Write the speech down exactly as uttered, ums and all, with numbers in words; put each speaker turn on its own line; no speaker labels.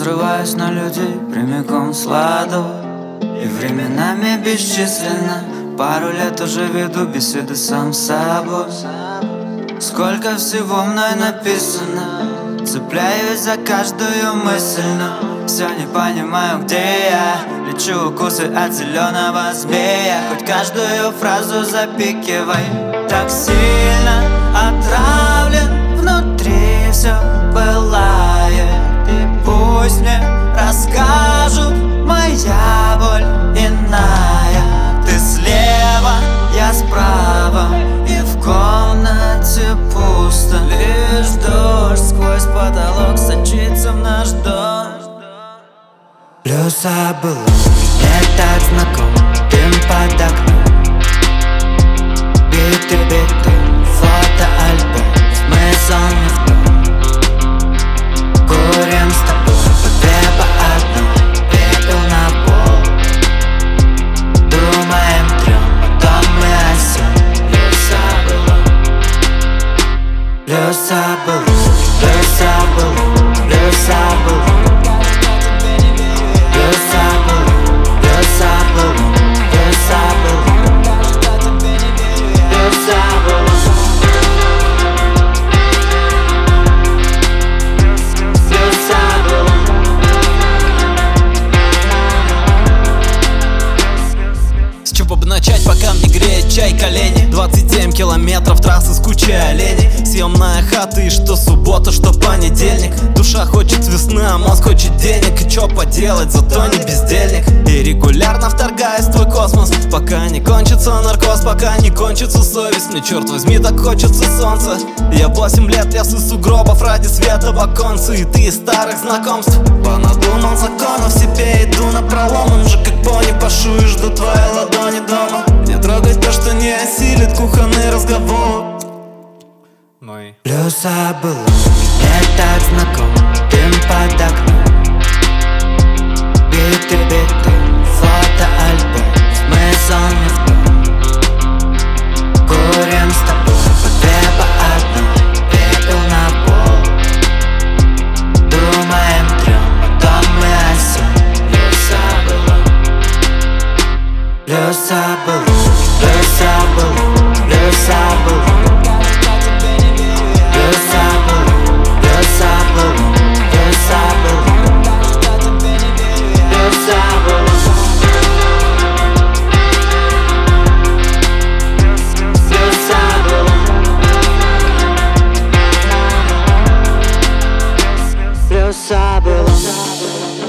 срываюсь на людей прямиком с ладов, и временами бесчисленно пару лет уже веду беседы сам с собой. Сколько всего мной написано, цепляюсь за каждую мысль, но все не понимаю, где я. Лечу укусы от зеленого змея, хоть каждую фразу запикивай. Так сильно отравлен внутри, все пылает. И пусть мне расскажут, моя боль иная. Ты слева, я справа, и в комнате пусто. Лишь дождь сквозь потолок сочится в наш дом. Плюса было мне так знаком, дым под окном, биты, биты, фотоальбом, смысл не в том. Курим с тобой по две, по одной, пепел на пол. Думаем трем, потом мы осем. Плюса было, плюса было, плюса было, плюса было.
Начать, пока мне греет чай колени. Двадцать семь километров трассы с кучей оленей. Съемная хата, и что суббота, что понедельник. Душа хочет весны, а мозг хочет денег. И чё поделать, зато не бездельник. И регулярно вторгаюсь в твой космос, пока не кончится наркоз, пока не кончится совесть. Мне, черт возьми, так хочется солнца. Я восемь лет лез из сугробов ради света в оконце, и ты из старых знакомств. Понадумал законов себе, иду на пролом. Им же как пони пашу и жду твоей ладони дома. Не трогать то, что не осилит кухонный разговор. Мой
Плюса было мне так знаком, дым под окном, биты, биты, фотоальбом, смысл не в том. Курим с тобой по две, по одной, пепел на пол. Думаем трем, потом мы осем. Плюса было, плюса было, плюса было, плюса было. Плюса было.